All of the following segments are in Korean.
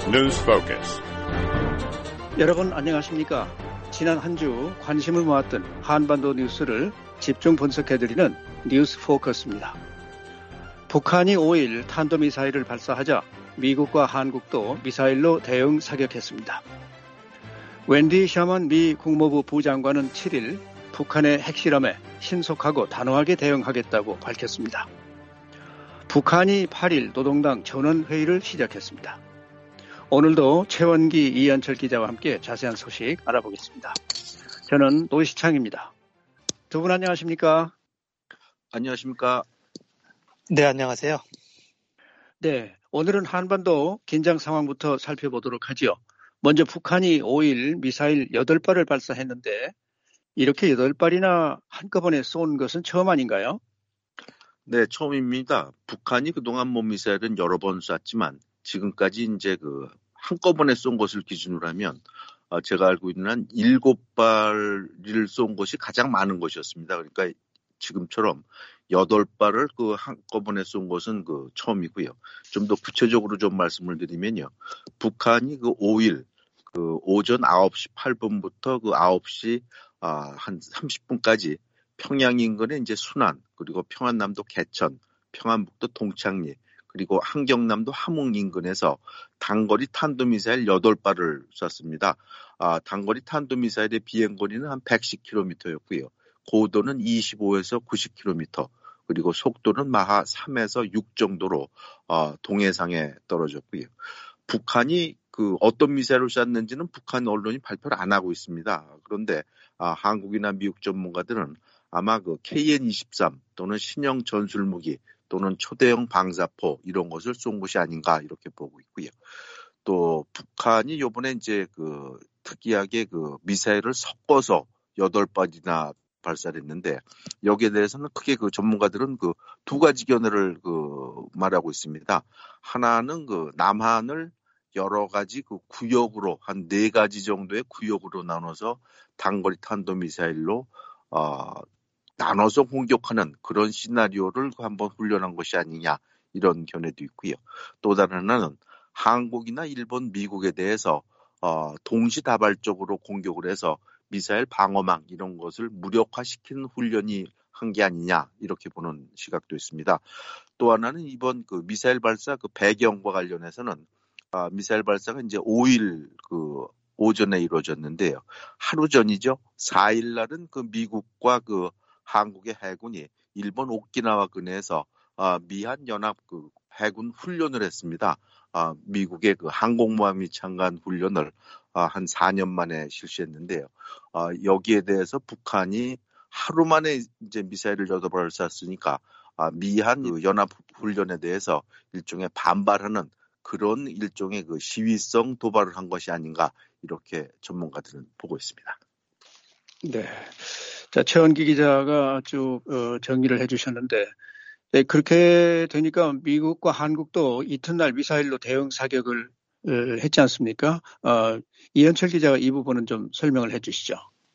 News Focus. 여러분 안녕하십니까? 지난 한 주 관심을 모았던 한반도 뉴스를 집중 분석해드리는 뉴스 포커스입니다. 북한이 5일 탄도미사일을 발사하자 미국과 한국도 미사일로 대응 사격했습니다. 웬디 셔먼 미 국무부 부장관은 7일 북한의 핵실험에 신속하고 단호하게 대응하겠다고 밝혔습니다. 북한이 8일 노동당 전원회의를 시작했습니다. 오늘도 최원기 이현철 기자와 함께 자세한 소식 알아보겠습니다. 저는 노시창입니다. 두 분 안녕하십니까? 안녕하십니까? 네, 안녕하세요. 네, 오늘은 한반도 긴장 상황부터 살펴보도록 하죠. 먼저 북한이 5일 미사일 8발을 발사했는데 이렇게 8발이나 한꺼번에 쏜 것은 처음 아닌가요? 네, 처음입니다. 북한이 그동안 미사일은 여러 번 쐈지만 지금까지 이제 한꺼번에 쏜 것을 기준으로 하면 제가 알고 있는 한 7발을 쏜 것이 가장 많은 것이었습니다. 그러니까 지금처럼 8발을 한꺼번에 쏜 것은 처음이고요. 좀 더 구체적으로 좀 말씀을 드리면요. 북한이 5일 오전 9시 8분부터 9시 한 30분까지 평양 인근에 이제 순안, 그리고 평안남도 개천, 평안북도 동창리, 그리고 한경남도 함흥 인근에서 단거리 탄도미사일 8발을 쐈습니다. 단거리 탄도미사일의 비행거리는 한 110km였고요. 고도는 25에서 90km, 그리고 속도는 마하 3에서 6 정도로 동해상에 떨어졌고요. 북한이 어떤 미사일을 쐈는지는 북한 언론이 발표를 안 하고 있습니다. 그런데 한국이나 미국 전문가들은 아마 KN-23 또는 신형 전술무기 또는 초대형 방사포 이런 것을 쏜 것이 아닌가 이렇게 보고 있고요. 또 북한이 이번에 이제 특이하게 미사일을 섞어서 8발이나 발사를 했는데 여기에 대해서는 크게 전문가들은 두 가지 견해를 말하고 있습니다. 하나는 남한을 여러 가지 구역으로 한 4가지 정도의 구역으로 나눠서 단거리 탄도미사일로 나눠서 공격하는 그런 시나리오를 한번 훈련한 것이 아니냐 이런 견해도 있고요. 또 다른 하나는 한국이나 일본, 미국에 대해서 동시다발적으로 공격을 해서 미사일 방어망 이런 것을 무력화시키는 훈련이 한 게 아니냐 이렇게 보는 시각도 있습니다. 또 하나는 이번 미사일 발사 배경과 관련해서는 미사일 발사가 이제 5일 오전에 이루어졌는데요. 하루 전이죠. 4일 날은 미국과 한국의 해군이 일본 오키나와 근해에서 미한 연합 해군 훈련을 했습니다. 미국의 항공모함이 참가한 훈련을 한 4년 만에 실시했는데요. 여기에 대해서 북한이 하루 만에 이제 미사일을 8발을 쐈으니까 미한 연합 훈련에 대해서 일종의 반발하는 그런 일종의 시위성 도발을 한 것이 아닌가 이렇게 전문가들은 보고 있습니다. 네. 자, 최원기 기자가 쭉 정리를 해주셨는데 그렇게 되니까 미국과 한국도 이튿날 미사일로 대응 사격을 했지 않습니까? 이현철 기자가 이 부분은 좀 설명을 해주시죠.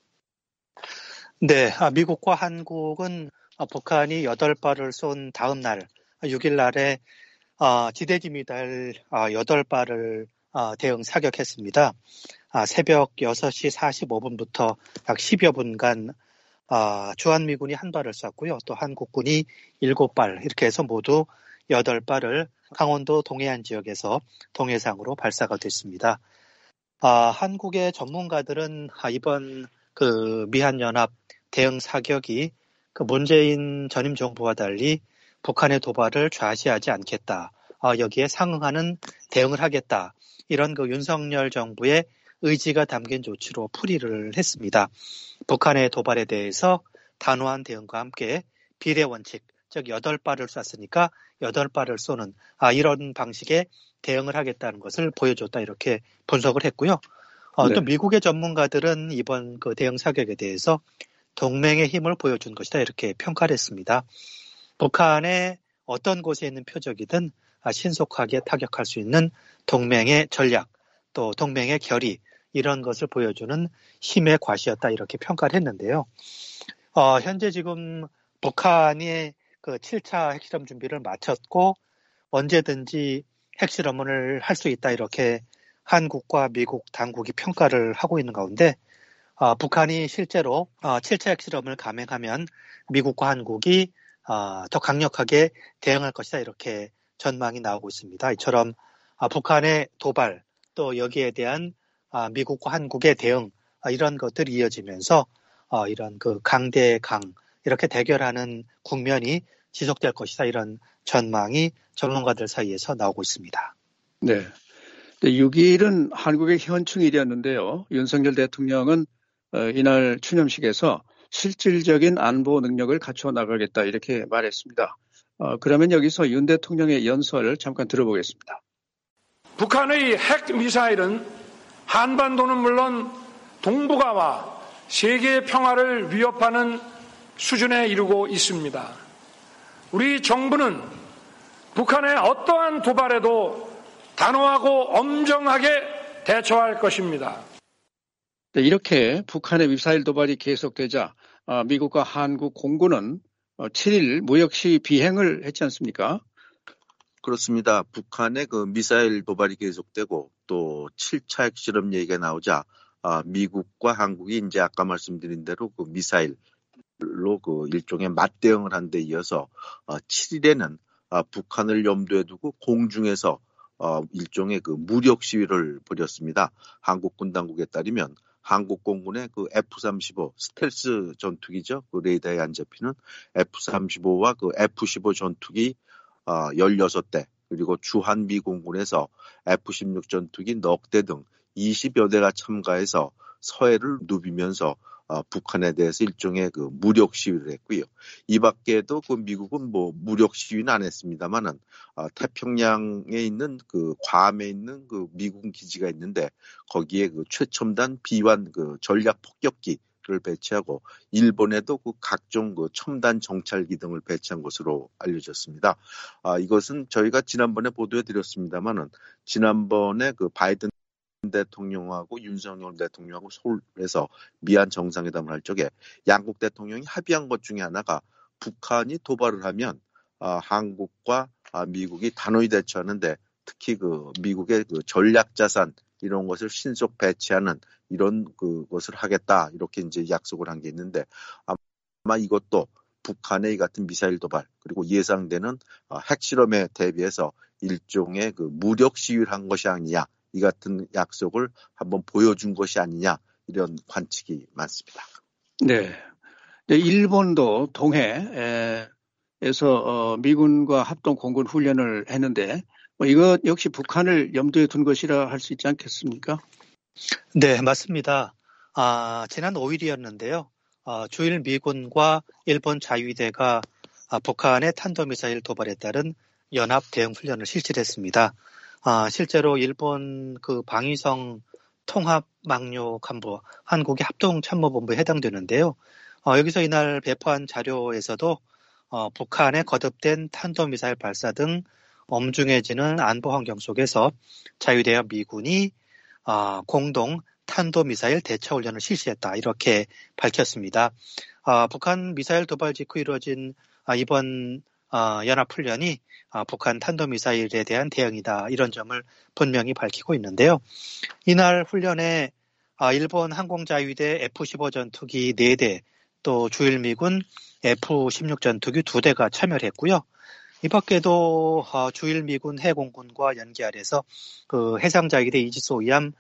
네, 미국과 한국은 북한이 8발을 쏜 다음 날, 6일 날에 지대지 미사일 8발을 대응 사격했습니다. 새벽 6시 45분부터 약 10여 분간 주한미군이 1발을 쐈고요. 또 한국군이 7발, 이렇게 해서 모두 8발을 강원도 동해안 지역에서 동해상으로 발사가 됐습니다. 한국의 전문가들은 이번 미한연합 대응 사격이 문재인 전임 정부와 달리 북한의 도발을 좌시하지 않겠다. 여기에 상응하는 대응을 하겠다. 이런 윤석열 정부의 의지가 담긴 조치로 풀이를 했습니다. 북한의 도발에 대해서 단호한 대응과 함께 비례 원칙, 즉 8발을 쐈으니까 8발을 쏘는 이런 방식의 대응을 하겠다는 것을 보여줬다 이렇게 분석을 했고요. 네. 또 미국의 전문가들은 이번 대응 사격에 대해서 동맹의 힘을 보여준 것이다 이렇게 평가를 했습니다. 북한의 어떤 곳에 있는 표적이든 신속하게 타격할 수 있는 동맹의 전략, 또 동맹의 결의 이런 것을 보여주는 힘의 과시였다 이렇게 평가를 했는데요. 현재 지금 북한이 7차 핵실험 준비를 마쳤고 언제든지 핵실험을 할 수 있다 이렇게 한국과 미국 당국이 평가를 하고 있는 가운데 북한이 실제로 7차 핵실험을 감행하면 미국과 한국이 더 강력하게 대응할 것이다 이렇게 전망이 나오고 있습니다. 이처럼 북한의 도발 또 여기에 대한 미국과 한국의 대응 이런 것들이 이어지면서 이런 그 강대 강 이렇게 대결하는 국면이 지속될 것이다 이런 전망이 전문가들 사이에서 나오고 있습니다. 네. 6일은 한국의 현충일이었는데요. 윤석열 대통령은 이날 추념식에서 실질적인 안보 능력을 갖춰 나가겠다 이렇게 말했습니다. 그러면 여기서 윤 대통령의 연설을 잠깐 들어보겠습니다. 북한의 핵미사일은 한반도는 물론 동북아와 세계 평화를 위협하는 수준에 이르고 있습니다. 우리 정부는 북한의 어떠한 도발에도 단호하고 엄정하게 대처할 것입니다. 네, 이렇게 북한의 미사일 도발이 계속되자 미국과 한국 공군은 7일 무역시 비행을 했지 않습니까? 그렇습니다. 북한의 그 미사일 도발이 계속되고 또 7차 핵실험 얘기가 나오자 미국과 한국이 이제 아까 말씀드린 대로 그 미사일로 그 일종의 맞대응을 한 데 이어서 7일에는 북한을 염두에 두고 공중에서 일종의 그 무력 시위를 벌였습니다. 한국군 당국에 따르면 한국 공군의 그 F-35 스텔스 전투기죠. 그 레이더에 안 잡히는 F-35와 그 F-15 전투기 16대 그리고 주한미 공군에서 F-16 전투기 넉 대 등 20여 대가 참가해서 서해를 누비면서 북한에 대해서 일종의 그 무력 시위를 했고요. 이 밖에도 그 미국은 뭐 무력 시위는 안 했습니다만은 태평양에 있는 그 괌에 있는 그 미군 기지가 있는데 거기에 그 최첨단 비완 그 전략 폭격기를 배치하고 일본에도 그 각종 그 첨단 정찰기 등을 배치한 것으로 알려졌습니다. 이것은 저희가 지난번에 보도해 드렸습니다만은 지난번에 그 바이든 대통령하고 윤석열 대통령하고 서울에서 미얀 정상회담을 할 적에 양국 대통령이 합의한 것 중에 하나가 북한이 도발을 하면 한국과 미국이 단호히 대처하는데 특히 그 미국의 그 전략 자산 이런 것을 신속 배치하는 이런 그것을 하겠다 이렇게 이제 약속을 한 게 있는데 아마 이것도 북한의 이 같은 미사일 도발 그리고 예상되는 핵실험에 대비해서 일종의 그 무력 시위를 한 것이 아니냐. 이 같은 약속을 한번 보여준 것이 아니냐 이런 관측이 많습니다. 네. 일본도 동해에서 미군과 합동 공군 훈련을 했는데 이거 역시 북한을 염두에 둔 것이라 할 수 있지 않겠습니까? 네, 맞습니다. 지난 5일이었는데요. 주일 미군과 일본 자위대가 북한의 탄도미사일 도발에 따른 연합 대응 훈련을 실시했습니다. 실제로 일본 그 방위성 통합망료 간부 한국의 합동참모본부에 해당되는데요. 여기서 이날 배포한 자료에서도 북한의 거듭된 탄도미사일 발사 등 엄중해지는 안보 환경 속에서 자위대와 미군이 공동 탄도미사일 대처 훈련을 실시했다 이렇게 밝혔습니다. 북한 미사일 도발 직후 이루어진 이번 연합훈련이 북한 탄도미사일에 대한 대응이다 이런 점을 분명히 밝히고 있는데요. 이날 훈련에 일본 항공자위대 F-15 전투기 4대 또 주일미군 F-16 전투기 2대가 참여를 했고요. 이 밖에도 주일미군 해공군과 연계 아래서 그 해상자위대 이지소이함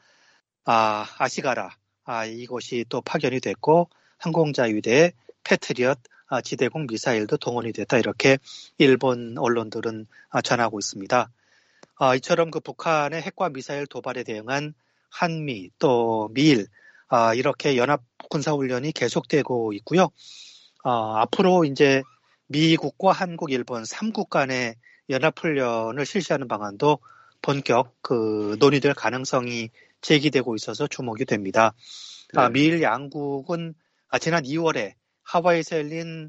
아시가라 이것이 또 파견이 됐고 항공자위대 패트리엇 지대공 미사일도 동원이 됐다 이렇게 일본 언론들은 전하고 있습니다. 이처럼 그 북한의 핵과 미사일 도발에 대응한 한미 또 미일 이렇게 연합 군사훈련이 계속되고 있고요. 앞으로 이제 미국과 한국, 일본 3국 간의 연합훈련을 실시하는 방안도 본격 그 논의될 가능성이 제기되고 있어서 주목이 됩니다. 네. 미일 양국은 지난 2월에 하와이에서 열린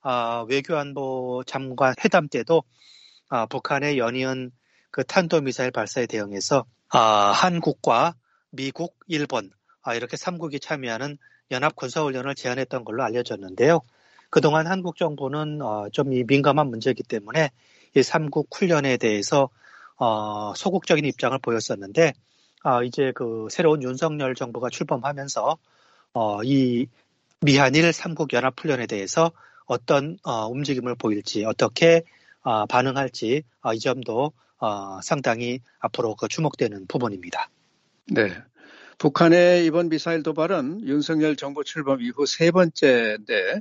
외교안보 장관 회담 때도 북한의 연이은 그 탄도미사일 발사에 대응해서 한국과 미국, 일본 이렇게 3국이 참여하는 연합 군사훈련을 제안했던 걸로 알려졌는데요. 그동안 한국 정부는 좀 이 민감한 문제이기 때문에 이 3국 훈련에 대해서 소극적인 입장을 보였었는데 이제 그 새로운 윤석열 정부가 출범하면서 이 미한일 3국 연합훈련에 대해서 어떤 움직임을 보일지, 어떻게 반응할지 이 점도 상당히 앞으로 주목되는 부분입니다. 네. 북한의 이번 미사일 도발은 윤석열 정부 출범 이후 세 번째인데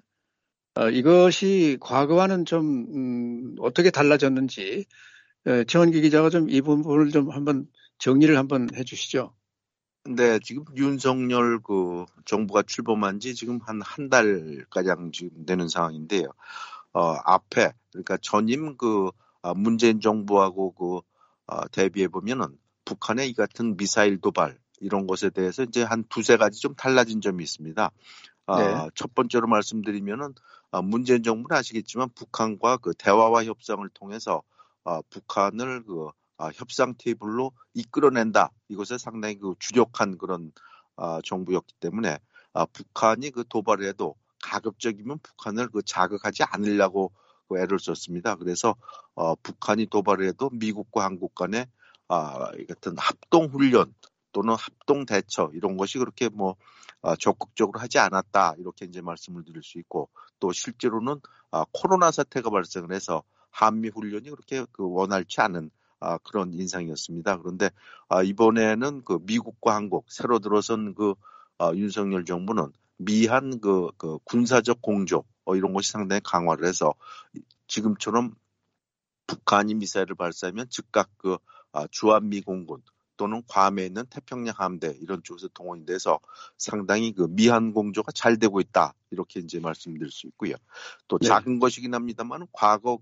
이것이 과거와는 좀 어떻게 달라졌는지 최원기 기자가 좀 이 부분을 좀 한번 정리를 한번 해주시죠. 네, 지금 윤석열 정부가 출범한 지 지금 한 달 가량 지금 되는 상황인데요. 앞에 그러니까 전임 문재인 정부하고 대비해 보면은 북한의 이 같은 미사일 도발 이런 것에 대해서 이제 한 두세 가지 좀 달라진 점이 있습니다. 네. 첫 번째로 말씀드리면은 문재인 정부는 아시겠지만 북한과 대화와 협상을 통해서 북한을 협상 테이블로 이끌어낸다. 이것에 상당히 주력한 그런 정부였기 때문에 북한이 도발을 해도 가급적이면 북한을 자극하지 않으려고 애를 썼습니다. 그래서 북한이 도발을 해도 미국과 한국 간의 이 같은 합동 훈련 또는 합동 대처 이런 것이 그렇게 적극적으로 하지 않았다 이렇게 이제 말씀을 드릴 수 있고 또 실제로는 코로나 사태가 발생을 해서 한미 훈련이 그렇게 원활치 않은 그런 인상이었습니다. 그런데 이번에는 미국과 한국 새로 들어선 윤석열 정부는 미한 군사적 공조 이런 것이 상당히 강화를 해서 지금처럼 북한이 미사일을 발사하면 즉각 주한미 공군 또는 괌에 있는 태평양 함대 이런 쪽에서 동원이 돼서 상당히 미한 공조가 잘 되고 있다 이렇게 이제 말씀드릴 수 있고요. 또 네. 작은 것이긴 합니다만 과거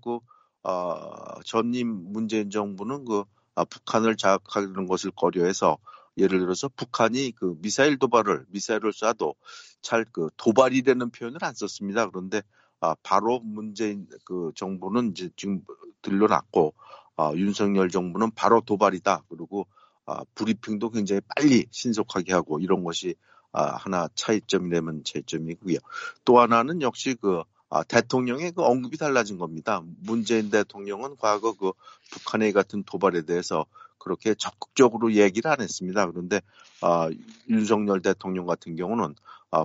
전임 문재인 정부는 북한을 자극하는 것을 꺼려해서 예를 들어서 북한이 미사일을 쏴도 잘 도발이라는 표현을 안 썼습니다. 그런데 바로 문재인 정부는 이제 지금 들러났고 윤석열 정부는 바로 도발이다. 그리고 브리핑도 굉장히 빨리 신속하게 하고 이런 것이 하나 차이점이라면 차이점이고요. 또 하나는 역시 대통령의 언급이 달라진 겁니다. 문재인 대통령은 과거 북한의 같은 도발에 대해서 그렇게 적극적으로 얘기를 안 했습니다. 그런데 윤석열 대통령 같은 경우는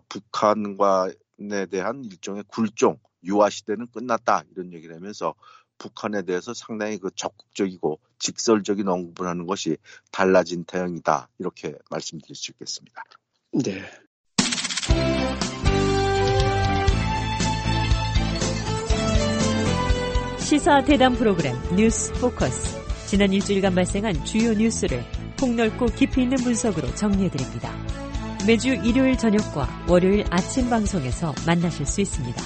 북한에 대한 일종의 굴종, 유화 시대는 끝났다 이런 얘기를 하면서 북한에 대해서 상당히 적극적이고 직설적인 언급을 하는 것이 달라진 대응이다 이렇게 말씀드릴 수 있겠습니다. 네. 시사 대담 프로그램 뉴스 포커스. 지난 일주일간 발생한 주요 뉴스를 폭넓고 깊이 있는 분석으로 정리해드립니다. 매주 일요일 저녁과 월요일 아침 방송에서 만나실 수 있습니다.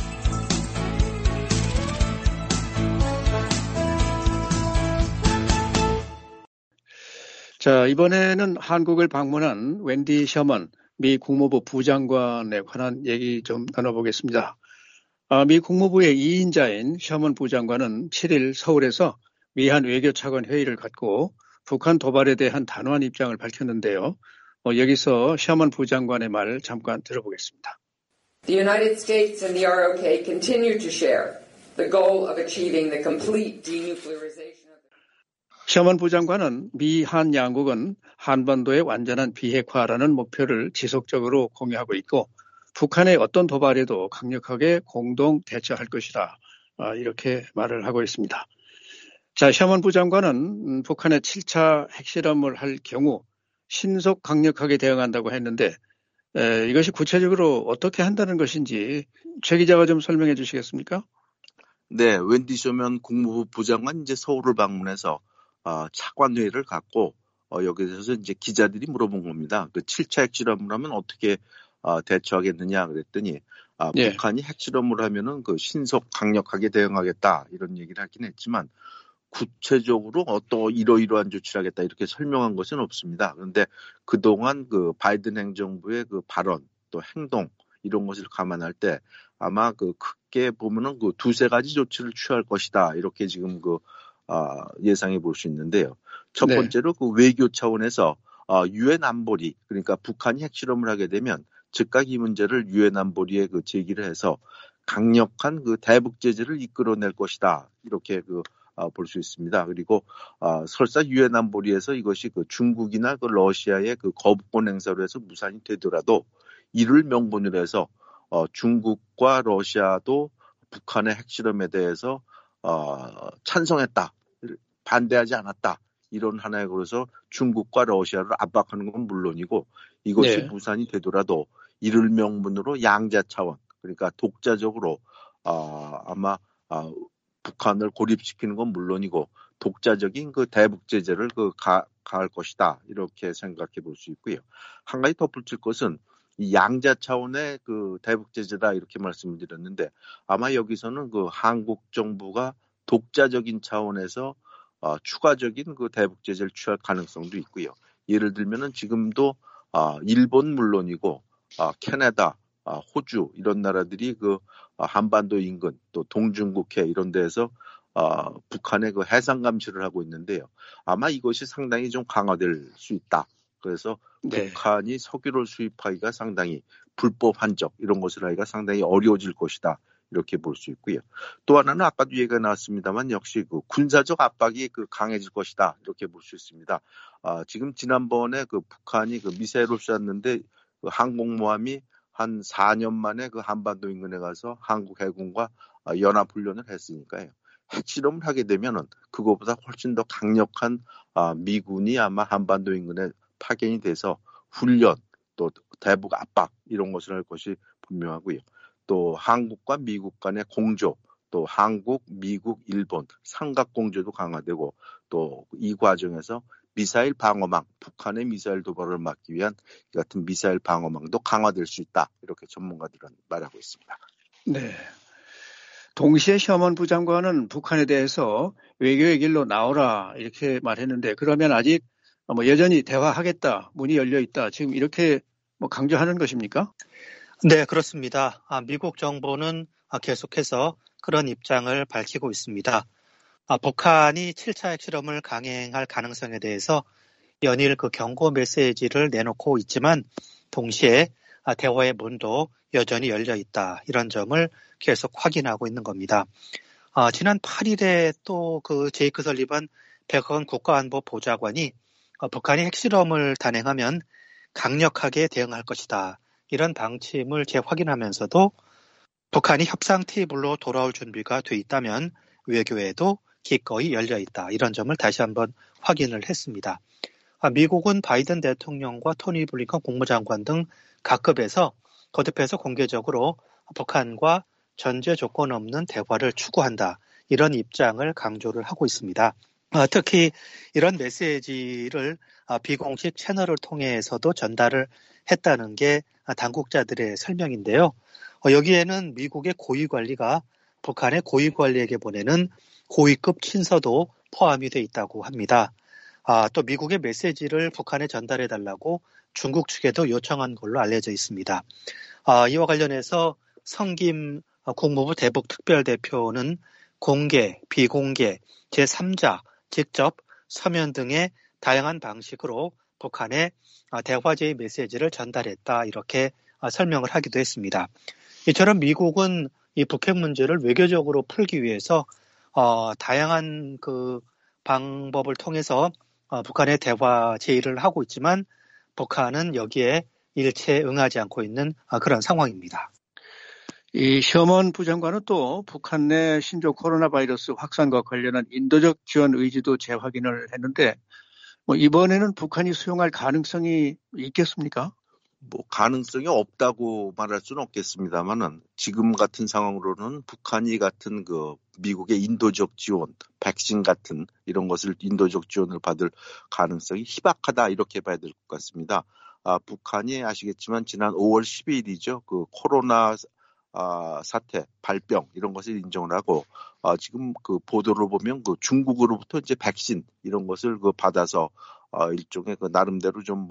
자, 이번에는 한국을 방문한 웬디 셔먼 미 국무부 부장관에 관한 얘기 좀 나눠보겠습니다. 미 국무부의 2인자인 셔먼 부장관은 7일 서울에서 미한 외교차관 회의를 갖고 북한 도발에 대한 단호한 입장을 밝혔는데요. 여기서 셔먼 부장관의 말 잠깐 들어보겠습니다. The United States and the ROK continue to share the goal of achieving the complete denuclearization. 셔먼 부장관은 미한 양국은 한반도의 완전한 비핵화라는 목표를 지속적으로 공유하고 있고 북한의 어떤 도발에도 강력하게 공동 대처할 것이다. 이렇게 말을 하고 있습니다. 자, 셔먼 부장관은 북한의 7차 핵실험을 할 경우 신속 강력하게 대응한다고 했는데 이것이 구체적으로 어떻게 한다는 것인지 최 기자가 좀 설명해 주시겠습니까? 네, 웬디 셔먼 국무부 부장관 이제 서울을 방문해서 차관회의를 갖고 여기서 이제 기자들이 물어본 겁니다. 7차 핵실험을 하면 어떻게 대처하겠느냐 그랬더니 예. 북한이 핵실험을 하면은 신속 강력하게 대응하겠다 이런 얘기를 하긴 했지만 구체적으로 이러이러한 조치를 하겠다 이렇게 설명한 것은 없습니다. 그런데 그동안 바이든 행정부의 발언 또 행동 이런 것을 감안할 때 아마 크게 보면은 두세 가지 조치를 취할 것이다 이렇게 지금 예상해 볼 수 있는데요. 첫 번째로 외교 차원에서 유엔 안보리 그러니까 북한이 핵실험을 하게 되면 즉각 이 문제를 유엔 안보리에 제기를 해서 강력한 대북 제재를 이끌어낼 것이다 이렇게 볼 수 있습니다. 그리고 설사 유엔 안보리에서 이것이 그 중국이나 그 러시아의 그 거부권 행사로 해서 무산이 되더라도 이를 명분으로 해서 중국과 러시아도 북한의 핵실험에 대해서 찬성했다, 반대하지 않았다, 이런 하나에 걸어서 중국과 러시아를 압박하는 건 물론이고 이것이 네. 무산이 되더라도 이를 명분으로 양자 차원, 그러니까 독자적으로 아마 북한을 고립시키는 건 물론이고 독자적인 그 대북 제재를 가할 것이다, 이렇게 생각해 볼 수 있고요. 한 가지 덧붙일 것은 이 양자 차원의 그 대북 제재다, 이렇게 말씀을 드렸는데 아마 여기서는 그 한국 정부가 독자적인 차원에서 추가적인 그 대북 제재를 취할 가능성도 있고요. 예를 들면은 지금도 일본 물론이고 캐나다, 호주 이런 나라들이 그 한반도 인근 또 동중국해 이런 데에서 북한의 그 해상 감시를 하고 있는데요. 아마 이것이 상당히 좀 강화될 수 있다. 그래서 네. 북한이 석유를 수입하기가 상당히 불법 한적 이런 것을 하기가 상당히 어려워질 것이다, 이렇게 볼 수 있고요. 또 하나는 아까도 얘기가 나왔습니다만 역시 그 군사적 압박이 강해질 것이다, 이렇게 볼 수 있습니다. 지금 지난번에 그 북한이 그 미사일을 쐈는데 그 항공모함이 한 4년 만에 그 한반도 인근에 가서 한국 해군과 연합훈련을 했으니까요. 핵실험을 하게 되면은 그것보다 훨씬 더 강력한 미군이 아마 한반도 인근에 파견이 돼서 훈련 또 대북 압박 이런 것을 할 것이 분명하고요. 또 한국과 미국 간의 공조, 또 한국, 미국, 일본 삼각 공조도 강화되고 또 이 과정에서 미사일 방어망, 북한의 미사일 도발을 막기 위한 이 같은 미사일 방어망도 강화될 수 있다, 이렇게 전문가들은 말하고 있습니다. 네. 동시에 셔먼 부장관은 북한에 대해서 외교의 길로 나오라 이렇게 말했는데 그러면 아직 여전히 대화하겠다, 문이 열려 있다, 지금 이렇게 강조하는 것입니까? 네, 그렇습니다. 미국 정부는 계속해서 그런 입장을 밝히고 있습니다. 북한이 7차 핵실험을 강행할 가능성에 대해서 연일 그 경고 메시지를 내놓고 있지만 동시에 대화의 문도 여전히 열려 있다, 이런 점을 계속 확인하고 있는 겁니다. 지난 8일에 또 그 제이크 설리반 백악관 국가안보 보좌관이 북한이 핵실험을 단행하면 강력하게 대응할 것이다, 이런 방침을 재확인하면서도 북한이 협상 테이블로 돌아올 준비가 돼 있다면 외교에도 기꺼이 열려 있다, 이런 점을 다시 한번 확인을 했습니다. 미국은 바이든 대통령과 토니 블링컨 국무장관 등 각급에서 거듭해서 공개적으로 북한과 전제 조건 없는 대화를 추구한다, 이런 입장을 강조를 하고 있습니다. 특히 이런 메시지를 비공식 채널을 통해서도 전달을 했다는 게 당국자들의 설명인데요. 여기에는 미국의 고위관리가 북한의 고위관리에게 보내는 고위급 친서도 포함이 돼 있다고 합니다. 또 미국의 메시지를 북한에 전달해달라고 중국 측에도 요청한 걸로 알려져 있습니다. 이와 관련해서 성김 국무부 대북특별대표는 공개, 비공개, 제3자, 직접, 서면 등의 다양한 방식으로 북한에 대화 제의 메시지를 전달했다, 이렇게 설명을 하기도 했습니다. 이처럼 미국은 이 북핵 문제를 외교적으로 풀기 위해서 다양한 그 방법을 통해서 북한의 대화 제의를 하고 있지만 북한은 여기에 일체 응하지 않고 있는 그런 상황입니다. 이 셔먼 부장관은 또 북한 내 신종 코로나 바이러스 확산과 관련한 인도적 지원 의지도 재확인을 했는데 이번에는 북한이 수용할 가능성이 있겠습니까? 가능성이 없다고 말할 수는 없겠습니다만은 지금 같은 상황으로는 북한이 같은 그 미국의 인도적 지원, 백신 같은 이런 것을 인도적 지원을 받을 가능성이 희박하다, 이렇게 봐야 될 것 같습니다. 북한이 아시겠지만 지난 5월 12일이죠. 그 코로나 사태, 발병 이런 것을 인정을 하고 지금 그 보도를 보면 그 중국으로부터 이제 백신 이런 것을 받아서 일종의 그 나름대로 좀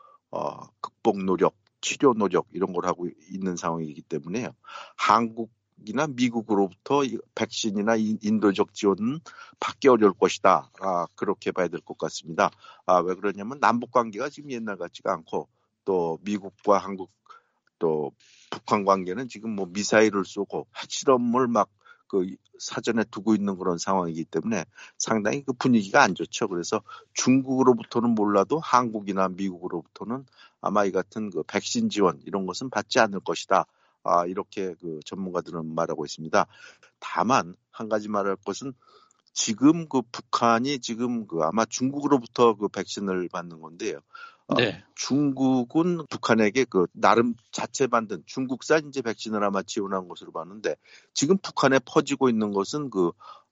극복 노력, 치료 노력 이런 걸 하고 있는 상황이기 때문에요. 한국이나 미국으로부터 백신이나 인도적 지원은 받기 어려울 것이다. 그렇게 봐야 될 것 같습니다. 왜 그러냐면 남북 관계가 지금 옛날 같지가 않고 또 미국과 한국 또 북한 관계는 지금 미사일을 쏘고 핵실험을 막 그 사전에 두고 있는 그런 상황이기 때문에 상당히 그 분위기가 안 좋죠. 그래서 중국으로부터는 몰라도 한국이나 미국으로부터는 아마 이 같은 그 백신 지원 이런 것은 받지 않을 것이다. 이렇게 그 전문가들은 말하고 있습니다. 다만 한 가지 말할 것은 지금 그 북한이 지금 그 아마 중국으로부터 그 백신을 받는 건데요. 네. 중국은 북한에게 그 나름 자체 만든 중국산 이제 백신을 아마 지원한 것으로 봤는데 지금 북한에 퍼지고 있는 것은 그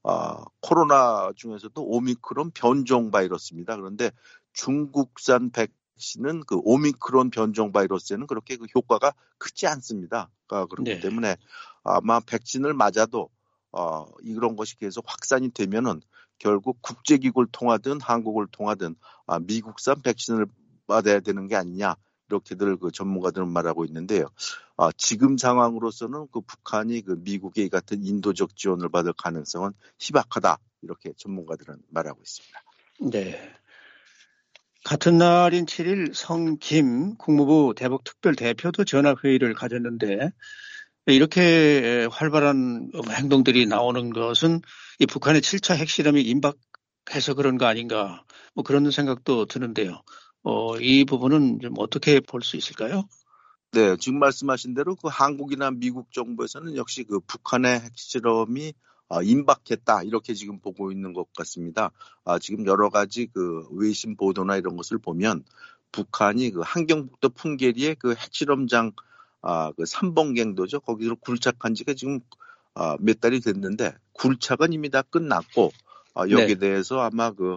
코로나 중에서도 오미크론 변종 바이러스입니다. 그런데 중국산 백신은 그 오미크론 변종 바이러스에는 그렇게 그 효과가 크지 않습니다. 그렇기 네. 때문에 아마 백신을 맞아도 이런 것이 계속 확산이 되면은 결국 국제기구를 통하든 한국을 통하든 미국산 백신을 받아야 되는 게 아니냐 이렇게들 그 전문가들은 말하고 있는데요. 지금 상황으로서는 그 북한이 그 미국의 같은 인도적 지원을 받을 가능성은 희박하다 이렇게 전문가들은 말하고 있습니다. 네. 같은 날인 7일 성김 국무부 대북 특별 대표도 전화 회의를 가졌는데 이렇게 활발한 행동들이 나오는 것은 이 북한의 7차 핵실험이 임박해서 그런 거 아닌가 뭐 그런 생각도 드는데요. 이 부분은 좀 어떻게 볼 수 있을까요? 네, 지금 말씀하신 대로 그 한국이나 미국 정부에서는 역시 그 북한의 핵실험이 임박했다 이렇게 지금 보고 있는 것 같습니다. 지금 여러 가지 그 외신 보도나 이런 것을 보면 북한이 그 함경북도 풍계리의 그 핵실험장 그 삼번갱도죠. 거기로 굴착한 지가 지금 몇 달이 됐는데 굴착은 이미 다 끝났고 여기에 대해서 아마 그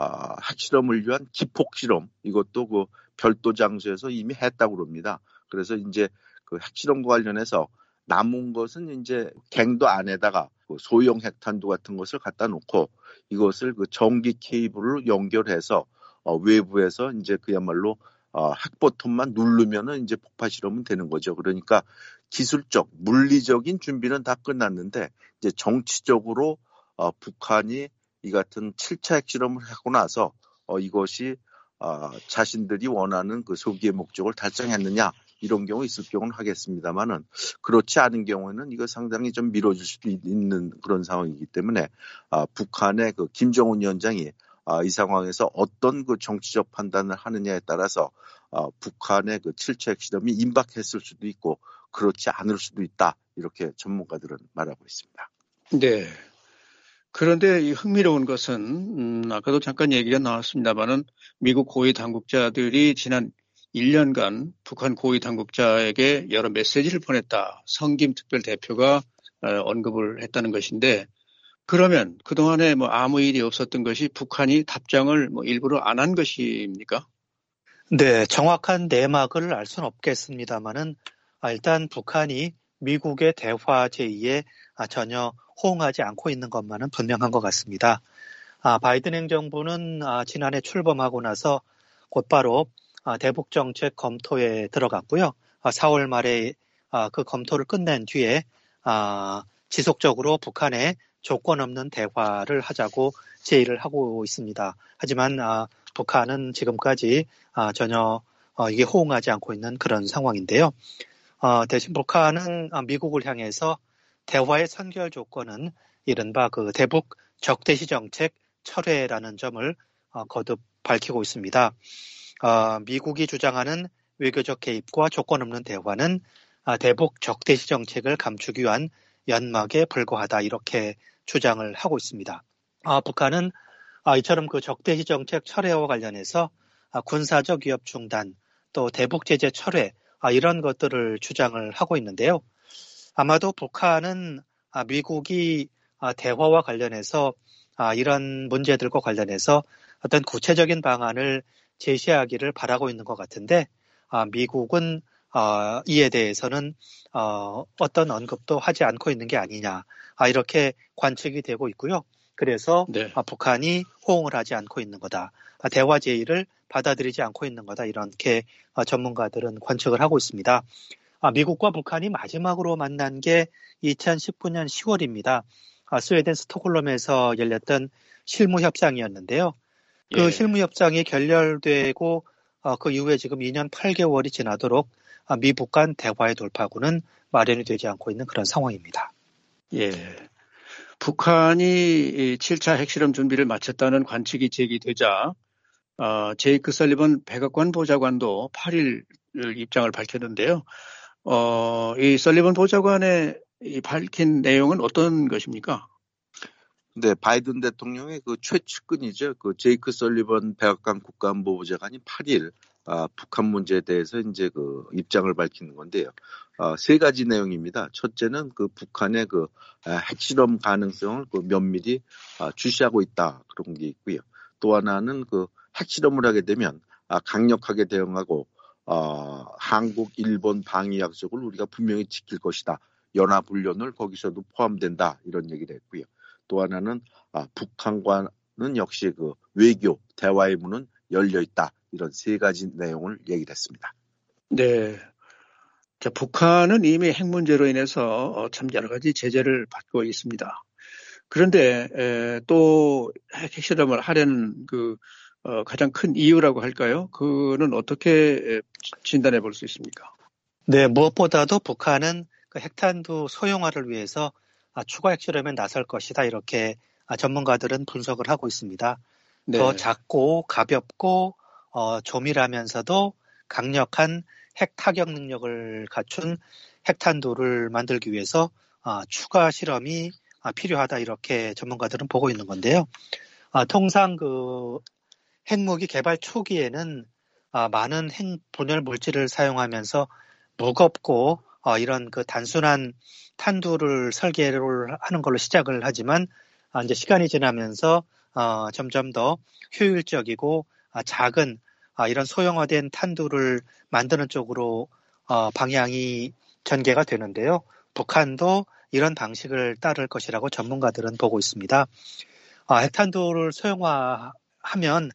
핵실험을 위한 기폭실험 이것도 그 별도 장소에서 이미 했다고 그럽니다. 그래서 이제 그 핵실험과 관련해서 남은 것은 이제 갱도 안에다가 그 소형 핵탄두 같은 것을 갖다 놓고 이것을 그 전기 케이블로 연결해서 외부에서 이제 그야말로 핵버튼만 누르면은 이제 폭파 실험은 되는 거죠. 그러니까 기술적, 물리적인 준비는 다 끝났는데 이제 정치적으로 북한이 이 같은 7차 핵실험을 하고 나서 이것이 자신들이 원하는 그 소기의 목적을 달성했느냐 이런 경우 있을 경우는 하겠습니다만은 그렇지 않은 경우에는 이거 상당히 좀 미뤄질 수도 있는 그런 상황이기 때문에 북한의 그 김정은 위원장이 이 상황에서 어떤 그 정치적 판단을 하느냐에 따라서 북한의 그 7차 핵실험이 임박했을 수도 있고 그렇지 않을 수도 있다 이렇게 전문가들은 말하고 있습니다. 네. 그런데 이 흥미로운 것은 아까도 잠깐 얘기가 나왔습니다만은 미국 고위 당국자들이 지난 1년간 북한 고위 당국자에게 여러 메시지를 보냈다. 성김 특별대표가 언급을 했다는 것인데 그러면 그동안에 뭐 아무 일이 없었던 것이 북한이 답장을 뭐 일부러 안 한 것입니까? 네, 정확한 내막을 알 수는 없겠습니다만은 일단 북한이 미국의 대화 제의에 전혀 호응하지 않고 있는 것만은 분명한 것 같습니다. 바이든 행정부는 지난해 출범하고 나서 곧바로 대북 정책 검토에 들어갔고요. 4월 말에 그 검토를 끝낸 뒤에 지속적으로 북한에 조건 없는 대화를 하자고 제의를 하고 있습니다. 하지만 북한은 지금까지 전혀 이게 호응하지 않고 있는 그런 상황인데요. 대신 북한은 미국을 향해서 대화의 선결 조건은 이른바 그 대북 적대시 정책 철회라는 점을 거듭 밝히고 있습니다. 미국이 주장하는 외교적 개입과 조건 없는 대화는 대북 적대시 정책을 감추기 위한 연막에 불과하다 이렇게 주장을 하고 있습니다. 북한은 이처럼 그 적대시 정책 철회와 관련해서 군사적 위협 중단 또 대북 제재 철회 이런 것들을 주장을 하고 있는데요. 아마도 북한은 미국이 대화와 관련해서 이런 문제들과 관련해서 어떤 구체적인 방안을 제시하기를 바라고 있는 것 같은데 미국은 이에 대해서는 어떤 언급도 하지 않고 있는 게 아니냐 이렇게 관측이 되고 있고요. 그래서 북한이 호응을 하지 않고 있는 거다. 대화 제의를 받아들이지 않고 있는 거다. 이렇게 전문가들은 관측을 하고 있습니다. 미국과 북한이 마지막으로 만난 게 2019년 10월입니다. 스웨덴 스톡홀름에서 열렸던 실무협상이었는데요. 그 실무협상이 결렬되고 그 이후에 지금 2년 8개월이 지나도록 미북 간 대화의 돌파구는 마련이 되지 않고 있는 그런 상황입니다. 예. 북한이 7차 핵실험 준비를 마쳤다는 관측이 제기되자 제이크 설리번 백악관 보좌관도 8일 입장을 밝혔는데요. 이 설리번 보좌관의 이 밝힌 내용은 어떤 것입니까? 네, 바이든 대통령의 그 최측근이죠. 그 제이크 설리번 백악관 국가안보보좌관이 8일 북한 문제에 대해서 이제 그 입장을 밝히는 건데요. 세 가지 내용입니다. 첫째는 그 북한의 그 핵실험 가능성을 그 면밀히 주시하고 있다, 그런 게 있고요. 또 하나는 그 핵실험을 하게 되면 강력하게 대응하고 한국, 일본 방위 약속을 우리가 분명히 지킬 것이다. 연합훈련을 거기서도 포함된다, 이런 얘기를 했고요. 또 하나는 북한과는 역시 그 외교, 대화의 문은 열려 있다, 이런 세 가지 내용을 얘기를 했습니다. 네. 자, 북한은 이미 핵 문제로 인해서 참 여러 가지 제재를 받고 있습니다. 그런데 또 핵실험을 하려는 그 가장 큰 이유라고 할까요? 그는 어떻게 진단해 볼 수 있습니까? 네, 무엇보다도 북한은 그 핵탄두 소형화를 위해서 추가 핵실험에 나설 것이다, 이렇게 전문가들은 분석을 하고 있습니다. 네. 더 작고 가볍고 조밀하면서도 강력한 핵 타격 능력을 갖춘 핵탄두를 만들기 위해서 추가 실험이 필요하다, 이렇게 전문가들은 보고 있는 건데요. 통상 그 핵무기 개발 초기에는 많은 핵 분열 물질을 사용하면서 무겁고 이런 그 단순한 탄두를 설계를 하는 걸로 시작을 하지만 이제 시간이 지나면서 점점 더 효율적이고 작은 이런 소형화된 탄두를 만드는 쪽으로 방향이 전개가 되는데요. 북한도 이런 방식을 따를 것이라고 전문가들은 보고 있습니다. 핵탄두를 소형화하면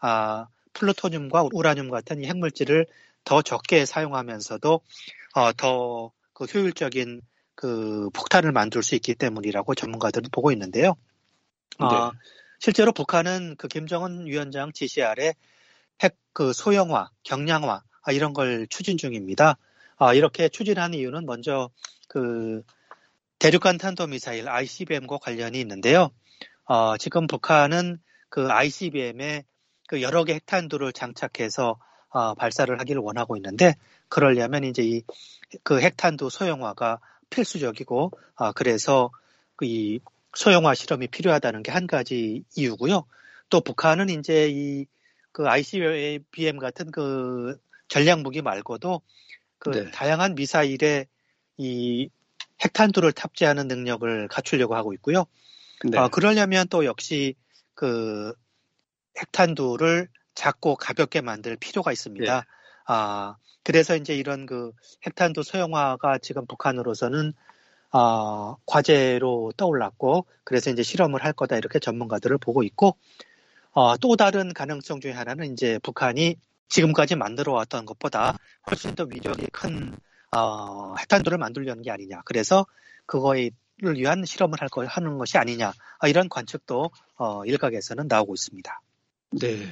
플루토늄과 우라늄 같은 이 핵물질을 더 적게 사용하면서도 더 그 효율적인 그 폭탄을 만들 수 있기 때문이라고 전문가들은 보고 있는데요. 네. 실제로 북한은 그 김정은 위원장 지시 아래 핵 그 소형화, 경량화 이런 걸 추진 중입니다. 이렇게 추진하는 이유는 먼저 그 대륙간 탄도미사일 ICBM과 관련이 있는데요. 지금 북한은 그 ICBM에 그 여러 개 핵탄두를 장착해서 발사를 하기를 원하고 있는데, 그러려면 이제 그 핵탄두 소형화가 필수적이고, 그래서 이 소형화 실험이 필요하다는 게 한 가지 이유고요. 또 북한은 이제 그 ICBM 같은 그 전략 무기 말고도 그 네. 다양한 미사일에 이 핵탄두를 탑재하는 능력을 갖추려고 하고 있고요. 네. 그러려면 또 역시 그 핵탄두를 작고 가볍게 만들 필요가 있습니다. 네. 그래서 이제 이런 그 핵탄두 소형화가 지금 북한으로서는 과제로 떠올랐고, 그래서 이제 실험을 할 거다, 이렇게 전문가들을 보고 있고, 또 다른 가능성 중에 하나는 이제 북한이 지금까지 만들어 왔던 것보다 훨씬 더 위력이 큰 핵탄두를 만들려는 게 아니냐. 그래서 그거를 위한 실험을 하는 것이 아니냐. 이런 관측도 일각에서는 나오고 있습니다. 네.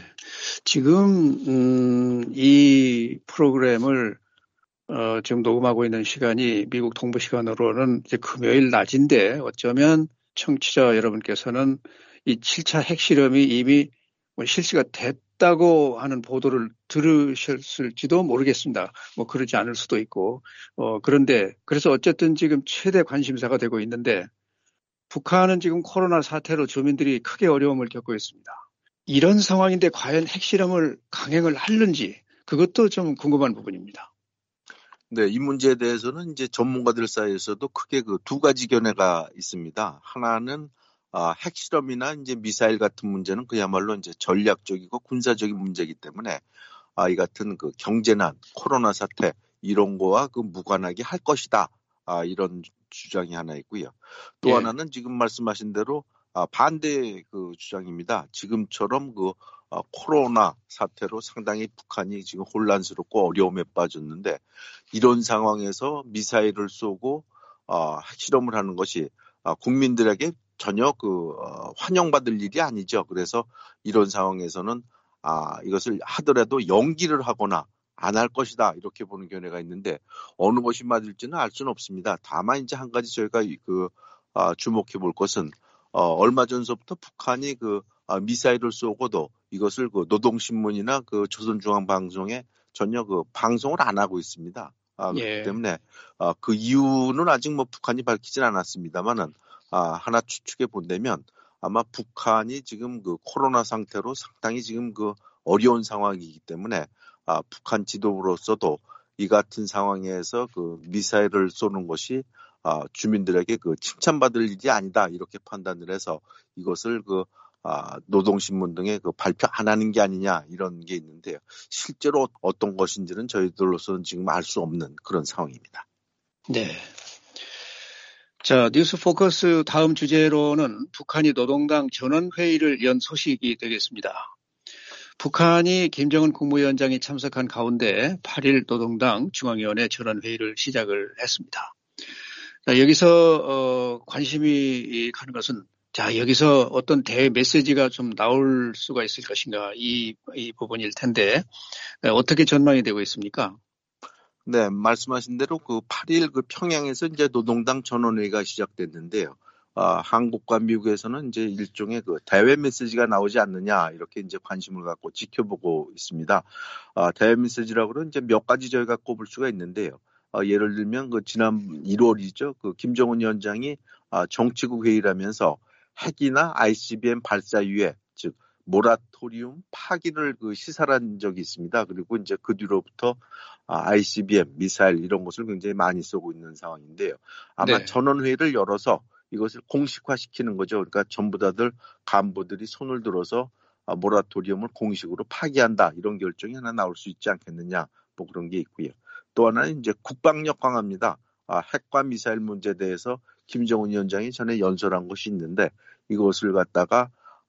지금 이 프로그램을 지금 녹음하고 있는 시간이 미국 동부 시간으로는 이제 금요일 낮인데, 어쩌면 청취자 여러분께서는 이 7차 핵실험이 이미 실시가 됐다고 하는 보도를 들으셨을지도 모르겠습니다. 뭐 그러지 않을 수도 있고. 그런데 그래서 어쨌든 지금 최대 관심사가 되고 있는데, 북한은 지금 코로나 사태로 주민들이 크게 어려움을 겪고 있습니다. 이런 상황인데 과연 핵실험을 강행을 하는지, 그것도 좀 궁금한 부분입니다. 네, 이 문제에 대해서는 이제 전문가들 사이에서도 크게 그 두 가지 견해가 있습니다. 하나는 핵실험이나 이제 미사일 같은 문제는 그야말로 이제 전략적이고 군사적인 문제이기 때문에 이 같은 그 경제난, 코로나 사태 이런 거와 그 무관하게 할 것이다. 이런 주장이 하나 있고요. 또 예. 하나는 지금 말씀하신 대로 반대 그 주장입니다. 지금처럼 그 코로나 사태로 상당히 북한이 지금 혼란스럽고 어려움에 빠졌는데, 이런 상황에서 미사일을 쏘고 핵실험을 하는 것이 국민들에게 전혀 그 환영받을 일이 아니죠. 그래서 이런 상황에서는 이것을 하더라도 연기를 하거나 안 할 것이다, 이렇게 보는 견해가 있는데, 어느 것이 맞을지는 알 수는 없습니다. 다만 이제 한 가지 저희가 주목해 볼 것은 얼마 전서부터 북한이 미사일을 쏘고도 이것을 노동신문이나 조선중앙방송에 전혀 방송을 안 하고 있습니다. 그렇기 때문에 그 이유는 아직 북한이 밝히진 않았습니다만은 하나 추측해 본다면 아마 북한이 지금 코로나 상태로 상당히 지금 어려운 상황이기 때문에 북한 지도부로서도 이 같은 상황에서 미사일을 쏘는 것이 주민들에게 칭찬받을 일이 아니다 이렇게 판단을 해서 이것을 노동신문 등에 발표 안 하는 게 아니냐 이런 게 있는데요. 실제로 어떤 것인지는 저희들로서는 지금 알 수 없는 그런 상황입니다. 네. 자, 뉴스 포커스 다음 주제로는 북한이 노동당 전원회의를 연 소식이 되겠습니다. 북한이 김정은 국무위원장이 참석한 가운데 8일 노동당 중앙위원회 전원회의를 시작을 했습니다. 자, 여기서 관심이 가는 것은 자, 여기서 어떤 대 메시지가 좀 나올 수가 있을 것인가 이 부분일 텐데 어떻게 전망이 되고 있습니까? 네, 말씀하신 대로 8일 평양에서 이제 노동당 전원회의가 시작됐는데요. 한국과 미국에서는 이제 일종의 대외 메시지가 나오지 않느냐 이렇게 이제 관심을 갖고 지켜보고 있습니다. 대외 메시지라고는 이제 몇 가지 저희가 꼽을 수가 있는데요. 예를 들면 지난 1월이죠. 김정은 위원장이 정치국 회의를 하면서 핵이나 ICBM 발사 이후에 즉 모라토리움 파기를 시사한 적이 있습니다. 그리고 이제 그 뒤로부터 ICBM 미사일 이런 것을 굉장히 많이 쏘고 있는 상황인데요. 아마 네. 전원회의를 열어서 이것을 공식화시키는 거죠. 그러니까 전부 다들 간부들이 손을 들어서 모라토리움을 공식으로 파기한다 이런 결정이 하나 나올 수 있지 않겠느냐 그런 게 있고요. 또 하나는 이제 국방력 강화입니다. 핵과 미사일 문제에 대해서 김정은 위원장이 전에 연설한 것이 있는데 이것을 갖다가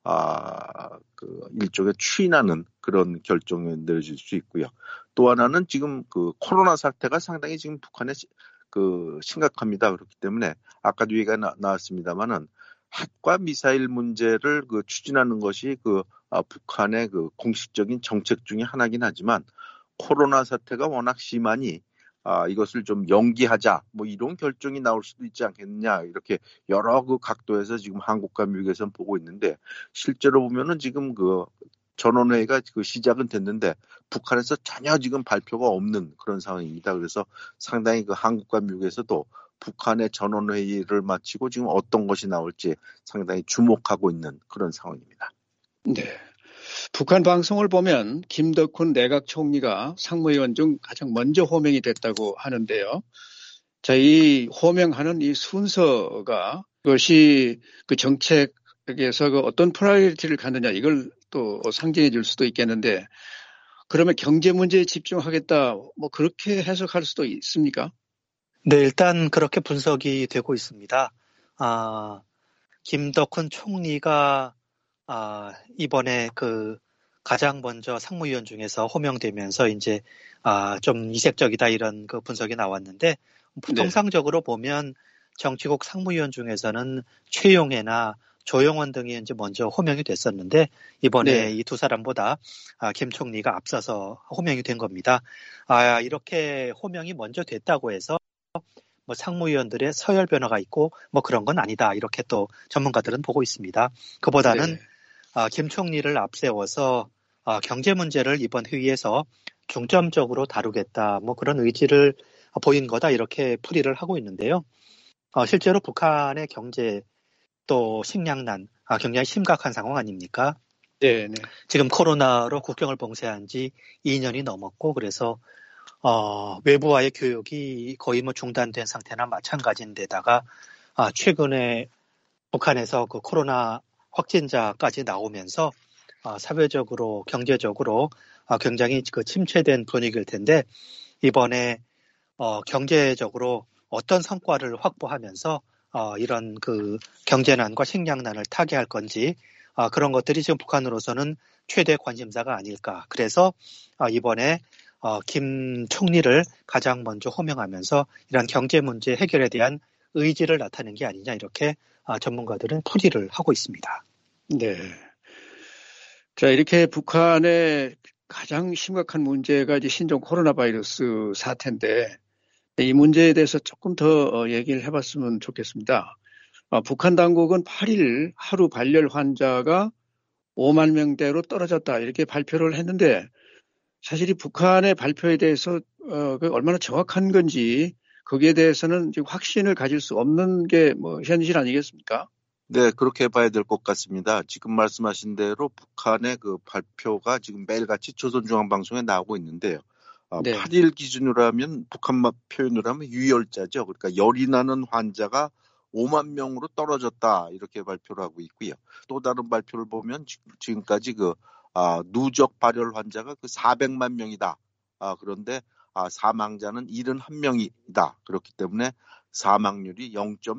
일종의 추인하는 그런 결정이 내려질 수 있고요. 또 하나는 지금 코로나 사태가 상당히 지금 북한에 심각합니다. 그렇기 때문에 아까도 얘기가 나왔습니다만은 핵과 미사일 문제를 추진하는 것이 북한의 공식적인 정책 중에 하나긴 하지만 코로나 사태가 워낙 심하니 이것을 좀 연기하자 이런 결정이 나올 수도 있지 않겠느냐 이렇게 여러 각도에서 지금 한국과 미국에서는 보고 있는데 실제로 보면은 지금 전원회의가 시작은 됐는데 북한에서 전혀 지금 발표가 없는 그런 상황입니다. 그래서 상당히 한국과 미국에서도 북한의 전원회의를 마치고 지금 어떤 것이 나올지 상당히 주목하고 있는 그런 상황입니다. 네. 북한 방송을 보면 김덕훈 내각 총리가 상무위원 중 가장 먼저 호명이 됐다고 하는데요. 자, 이 호명하는 이 순서가 그것이 정책에서 어떤 프라이어리티를 갖느냐 이걸 또 상징해 줄 수도 있겠는데 그러면 경제 문제에 집중하겠다 그렇게 해석할 수도 있습니까? 네, 일단 그렇게 분석이 되고 있습니다. 김덕훈 총리가 이번에 가장 먼저 상무위원 중에서 호명되면서 이제 좀 이색적이다 이런 분석이 나왔는데 통상적으로 보면 정치국 상무위원 중에서는 최용해나 조영원 등이 이제 먼저 호명이 됐었는데 이번에 이 두 사람보다 김 총리가 앞서서 호명이 된 겁니다. 이렇게 호명이 먼저 됐다고 해서 상무위원들의 서열 변화가 있고 그런 건 아니다 이렇게 또 전문가들은 보고 있습니다. 그보다는 김 총리를 앞세워서 경제 문제를 이번 회의에서 중점적으로 다루겠다 그런 의지를 보인 거다 이렇게 풀이를 하고 있는데요. 실제로 북한의 경제 또 식량난 굉장히 심각한 상황 아닙니까? 네. 지금 코로나로 국경을 봉쇄한 지 2년이 넘었고 그래서 외부와의 교역이 거의 중단된 상태나 마찬가지인데다가 최근에 북한에서 코로나 확진자까지 나오면서 사회적으로 경제적으로 굉장히 침체된 분위기일 텐데 이번에 경제적으로 어떤 성과를 확보하면서 이런 경제난과 식량난을 타개할 건지 그런 것들이 지금 북한으로서는 최대 관심사가 아닐까. 그래서 이번에 김 총리를 가장 먼저 호명하면서 이런 경제 문제 해결에 대한 의지를 나타낸 게 아니냐 이렇게 전문가들은 풀이를 하고 있습니다. 네. 자, 이렇게 북한의 가장 심각한 문제가 이제 신종 코로나 바이러스 사태인데 이 문제에 대해서 조금 더 얘기를 해봤으면 좋겠습니다. 북한 당국은 8일 하루 발열 환자가 5만 명대로 떨어졌다 이렇게 발표를 했는데 사실 이 북한의 발표에 대해서 얼마나 정확한 건지 거기에 대해서는 지금 확신을 가질 수 없는 게 뭐 현실 아니겠습니까? 네, 그렇게 봐야 될 것 같습니다. 지금 말씀하신 대로 북한의 그 발표가 지금 매일같이 조선중앙방송에 나오고 있는데요. 네. 8일 기준으로 하면 북한만 표현으로 하면 유혈자죠. 그러니까 열이 나는 환자가 5만 명으로 떨어졌다 이렇게 발표를 하고 있고요. 또 다른 발표를 보면 지금까지 누적 발열 환자가 400만 명이다. 그런데 사망자는 71명이다. 그렇기 때문에 사망률이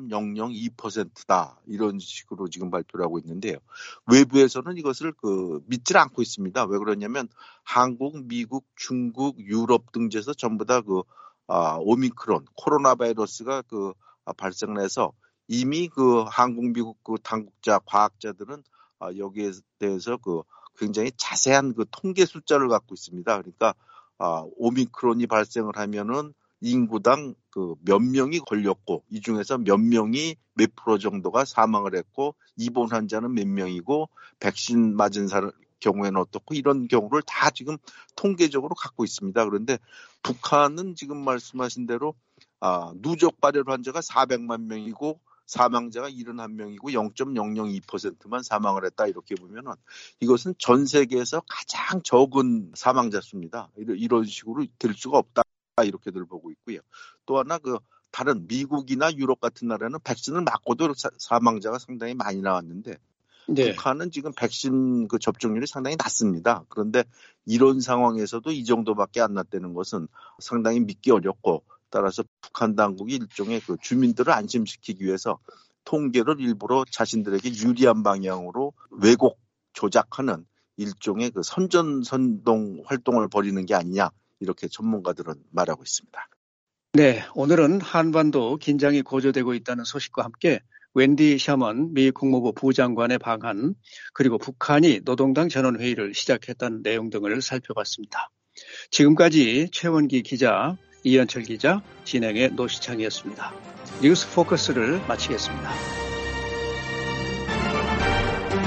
0.002%다. 이런 식으로 지금 발표를 하고 있는데요. 외부에서는 이것을 믿질 않고 있습니다. 왜 그러냐면 한국, 미국, 중국, 유럽 등지에서 전부 다 오미크론 코로나 바이러스가 발생을 해서 이미 한국, 미국 당국자, 과학자들은 여기에 대해서 굉장히 자세한 통계 숫자를 갖고 있습니다. 그러니까 오미크론이 발생을 하면은 인구당 몇 명이 걸렸고 이 중에서 몇 명이 몇 프로 정도가 사망을 했고 입원 환자는 몇 명이고 백신 맞은 경우에는 어떻고 이런 경우를 다 지금 통계적으로 갖고 있습니다. 그런데 북한은 지금 말씀하신 대로 누적 발열 환자가 400만 명이고 사망자가 71명이고 0.002%만 사망을 했다 이렇게 보면은 이것은 전 세계에서 가장 적은 사망자 수입니다. 이런 식으로 될 수가 없다 이렇게들 보고 있고요. 또 하나 다른 미국이나 유럽 같은 나라는 백신을 맞고도 사망자가 상당히 많이 나왔는데 네. 북한은 지금 백신 접종률이 상당히 낮습니다. 그런데 이런 상황에서도 이 정도밖에 안 났다는 것은 상당히 믿기 어렵고 따라서 북한 당국이 일종의 주민들을 안심시키기 위해서 통계를 일부러 자신들에게 유리한 방향으로 왜곡 조작하는 일종의 선전선동 활동을 벌이는 게 아니냐 이렇게 전문가들은 말하고 있습니다. 네, 오늘은 한반도 긴장이 고조되고 있다는 소식과 함께 웬디 셔먼 미 국무부 부장관의 방한 그리고 북한이 노동당 전원회의를 시작했다는 내용 등을 살펴봤습니다. 지금까지 최원기 기자, 이현철 기자, 진행의 노시창이었습니다. 뉴스 포커스를 마치겠습니다.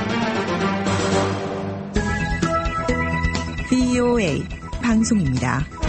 VOA 방송입니다.